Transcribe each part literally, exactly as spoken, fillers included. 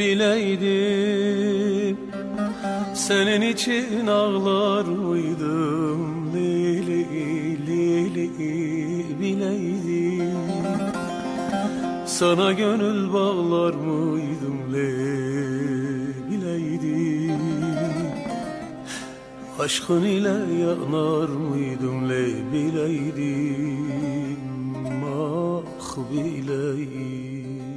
bileydim, senin için ağlar mıydım? Lili lili bileydim, sana gönül bağlar mıydım? Lili bileydim, aşkın ile yanar mıydım? Lili bileydim, ah bileydim.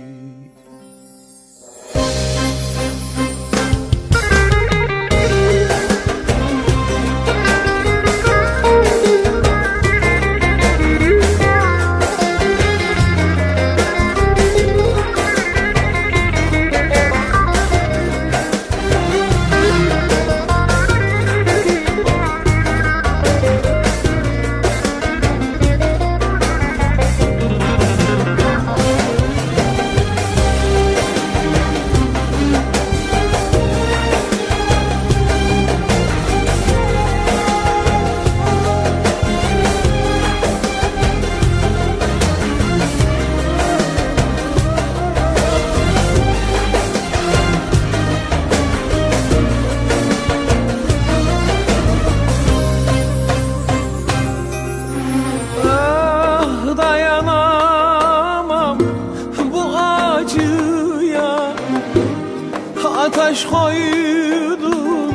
Ateş koydun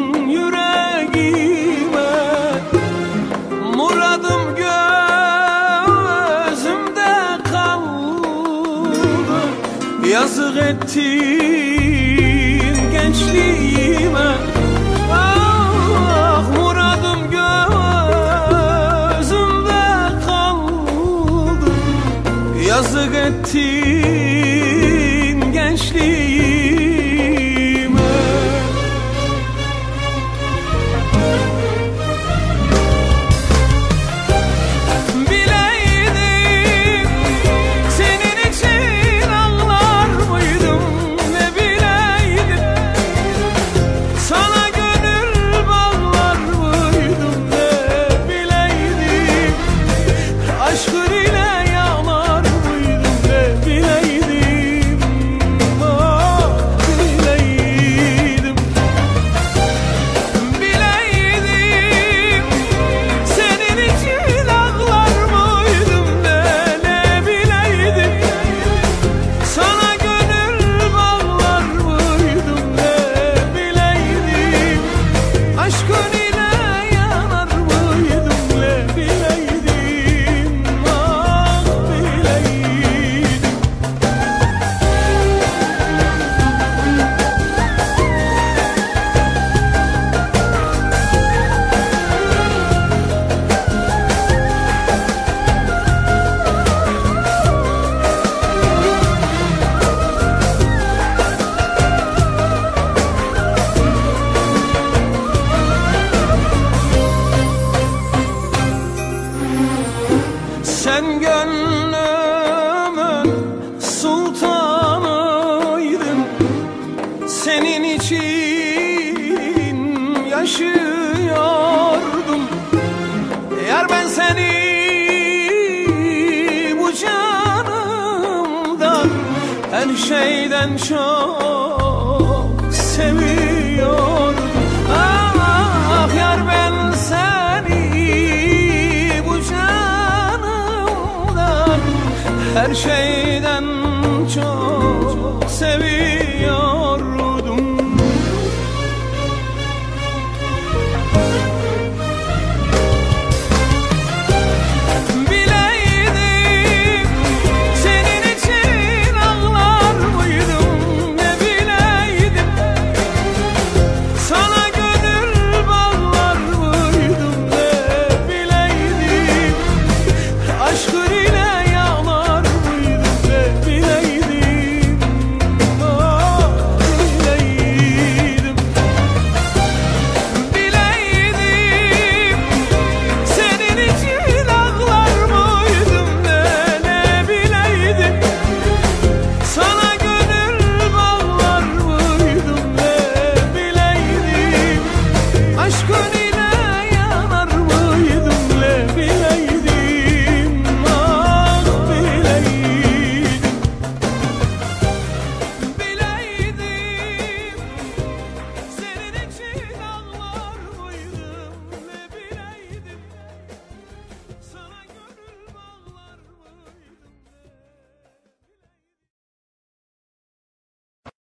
yüreğime, muradım gözümde kaldı. Yazık ettin gençliğime, ah muradım gözümde kaldı. Yazık ettin gençliğime. Sen gönlümün sultanıydın, senin için yaşıyordum. Yar ben seni bu canımdan her şeyden çok seviyorum. Ah yar ben seni her şeyden çok seviyorum.